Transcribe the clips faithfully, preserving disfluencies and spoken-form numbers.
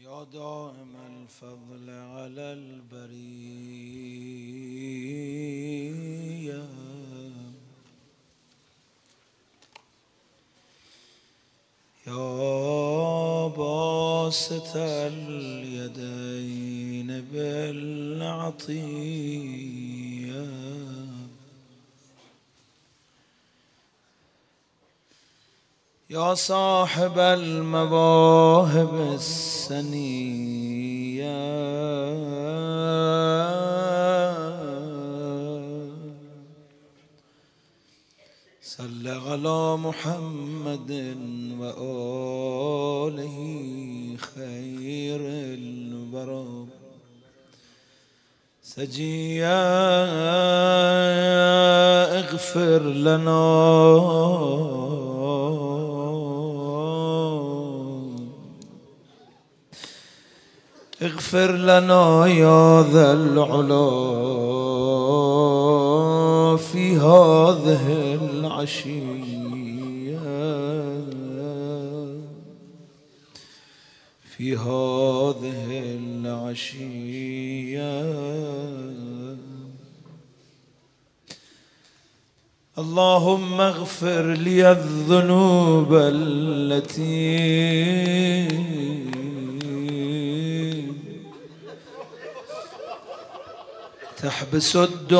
يا دائم الفضل على البرية يا باسط اليدين بالعطية يا صاحب المواهب السنية صل على محمد وآله خير الورى سجيا اغفر لنا اغفر لنا يا ذا العلا في هذه العشية في هذه العشية اللهم اغفر لي الذنوب التي تحبس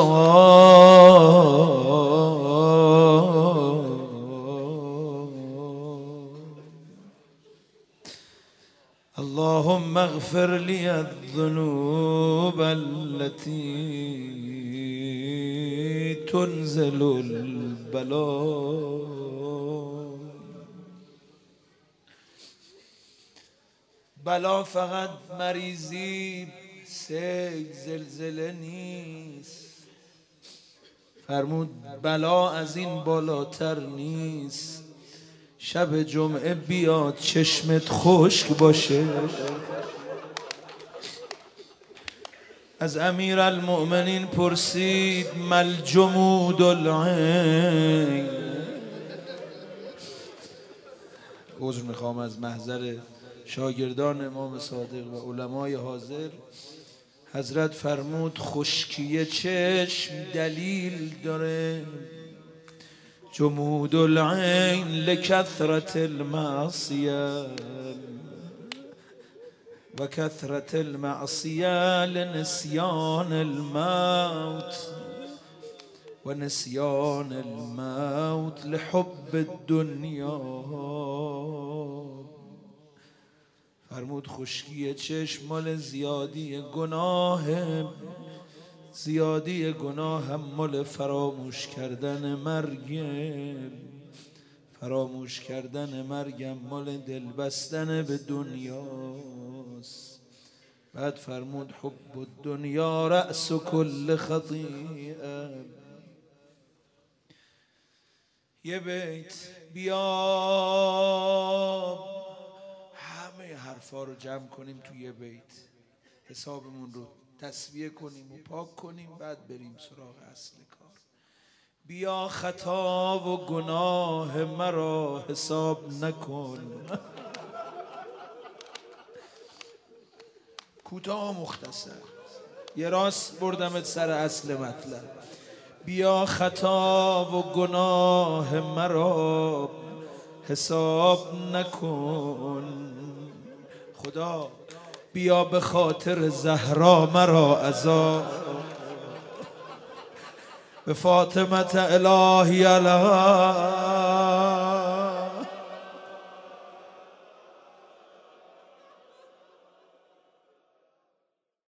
الدعاء اللهم اغفر لي الذنوب التي تنزل البلاء بلا فقط مریضی سیل زلزله نیست فرمود بلا از این بالاتر نیست شب جمعه بیاد چشمت خشک باشه از امیر المؤمنین پرسید مل جمود العین عذر میخوام از محضر شاگردان امام صادق و علمای حاضر حضرت فرمود خشکی چشم دلیل داره جمود العین لکثرت المعصیه و کثرت المعصیه لنسیان الموت و نسیان الموت لحب الدنیا فرمود خشکی چشم مال زیادی گناه زیادی گناه هم مال فراموش کردن مرگ فراموش کردن مرگم مال دل بستن به دنیاست بعد فرمود حب الدنیا رأس کل خطیئه یه بیت بیا حرفا رو جمع کنیم توی یه بیت حسابمون رو تسویه کنیم و پاک کنیم بعد بریم سراغ اصل کار بیا خطا و گناه مرا حساب نکن کوتاه و مختصر یه راست بردمت سر اصل مطلب بیا خطا و گناه مرا حساب نکن خدا بیا به خاطر زهرا مرا عذاب به فاطمه الهی علیها